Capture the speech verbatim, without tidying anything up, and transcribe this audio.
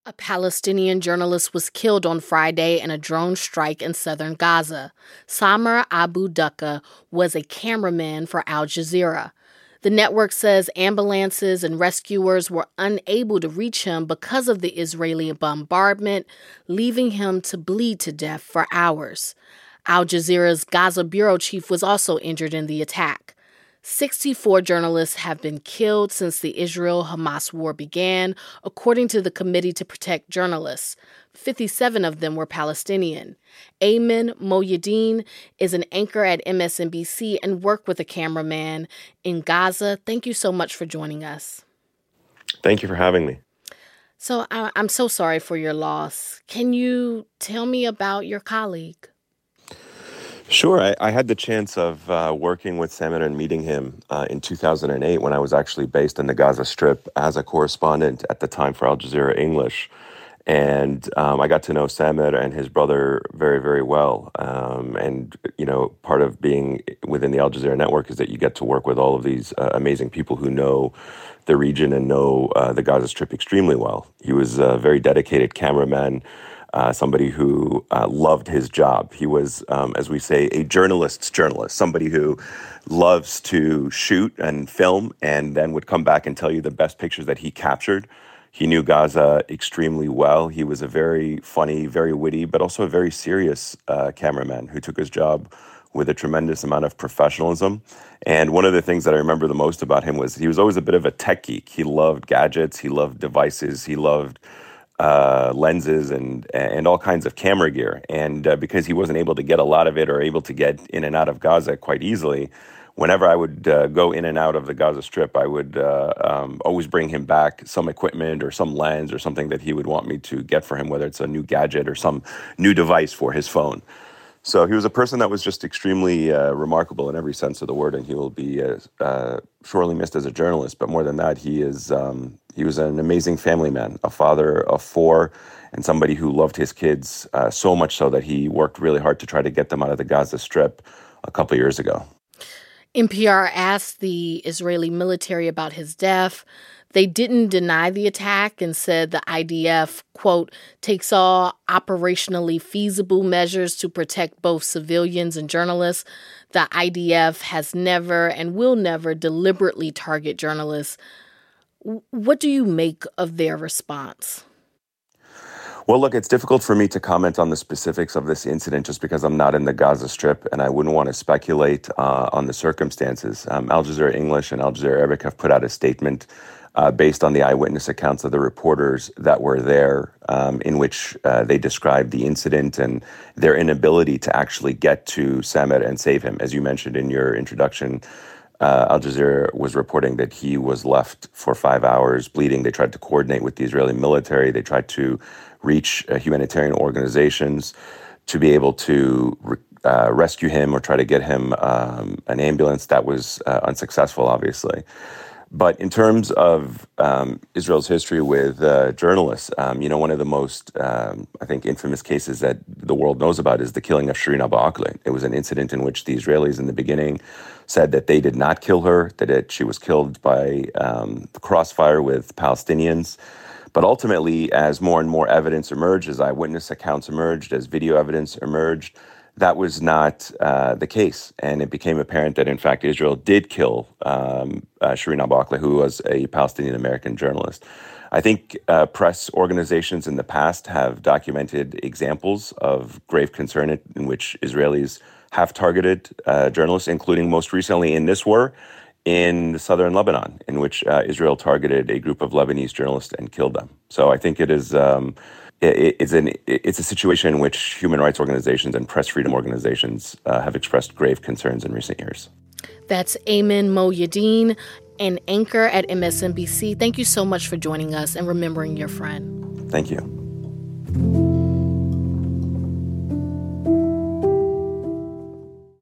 A Palestinian journalist was killed on Friday in a drone strike in southern Gaza. Samer Abu Duqa was a cameraman for Al Jazeera. The network says ambulances and rescuers were unable to reach him because of the Israeli bombardment, leaving him to bleed to death for hours. Al Jazeera's Gaza bureau chief was also injured in the attack. sixty-four journalists have been killed since the Israel-Hamas war began, according to the Committee to Protect Journalists. fifty-seven of them were Palestinian. Ayman Mohyeldin is an anchor at M S N B C and worked with a cameraman in Gaza. Thank you so much for joining us. Thank you for having me. So I- I'm so sorry for your loss. Can you tell me about your colleague? Sure. I, I had the chance of uh, working with Samer and meeting him uh, in two thousand eight when I was actually based in the Gaza Strip as a correspondent at the time for Al Jazeera English. And um, I got to know Samer and his brother very, very well. Um, and, you know, part of being within the Al Jazeera network is that you get to work with all of these uh, amazing people who know the region and know uh, the Gaza Strip extremely well. He was a very dedicated cameraman. Uh, somebody who uh, loved his job. He was, um, as we say, a journalist's journalist, somebody who loves to shoot and film and then would come back and tell you the best pictures that he captured. He knew Gaza extremely well. He was a very funny, very witty, but also a very serious uh, cameraman who took his job with a tremendous amount of professionalism. And one of the things that I remember the most about him was he was always a bit of a tech geek. He loved gadgets. He loved devices. He loved uh, lenses and and all kinds of camera gear. And uh, because he wasn't able to get a lot of it or able to get in and out of Gaza quite easily, whenever I would uh, go in and out of the Gaza Strip, I would uh, um, always bring him back some equipment or some lens or something that he would want me to get for him, whether it's a new gadget or some new device for his phone. So he was a person that was just extremely uh, remarkable in every sense of the word, and he will be uh, uh, sorely missed as a journalist. But more than that, he is um, he was an amazing family man, a father of four, and somebody who loved his kids uh, so much so that he worked really hard to try to get them out of the Gaza Strip a couple of years ago. N P R asked the Israeli military about his death. They didn't deny the attack and said the I D F, quote, takes all operationally feasible measures to protect both civilians and journalists. The I D F has never and will never deliberately target journalists. What do you make of their response? Well, look, it's difficult for me to comment on the specifics of this incident just because I'm not in the Gaza Strip and I wouldn't want to speculate uh, on the circumstances. Um, Al Jazeera English and Al Jazeera Arabic have put out a statement uh, based on the eyewitness accounts of the reporters that were there, um, in which uh, they described the incident and their inability to actually get to Samer and save him. As you mentioned in your introduction, Uh, Al Jazeera was reporting that he was left for five hours bleeding. They tried to coordinate with the Israeli military. They tried to reach uh, humanitarian organizations to be able to uh, rescue him or try to get him um, an ambulance. That was uh, unsuccessful, obviously. But in terms of um, Israel's history with uh, journalists, um, you know, one of the most, um, I think, infamous cases that the world knows about is the killing of Shireen Abu Akleh. It was an incident in which the Israelis in the beginning said that they did not kill her, that it, she was killed by um, the crossfire with Palestinians. But ultimately, as more and more evidence emerged, as eyewitness accounts emerged, as video evidence emerged, that was not uh, the case. And it became apparent that, in fact, Israel did kill um, uh, Shireen Abu Akleh, who was a Palestinian-American journalist. I think uh, press organizations in the past have documented examples of grave concern in, in which Israelis have targeted uh, journalists, including most recently in this war in southern Lebanon, in which uh, Israel targeted a group of Lebanese journalists and killed them. So I think it is... Um, It's an it's a situation in which human rights organizations and press freedom organizations uh, have expressed grave concerns in recent years. That's Ayman Mohyeldin, an anchor at M S N B C. Thank you so much for joining us and remembering your friend. Thank you.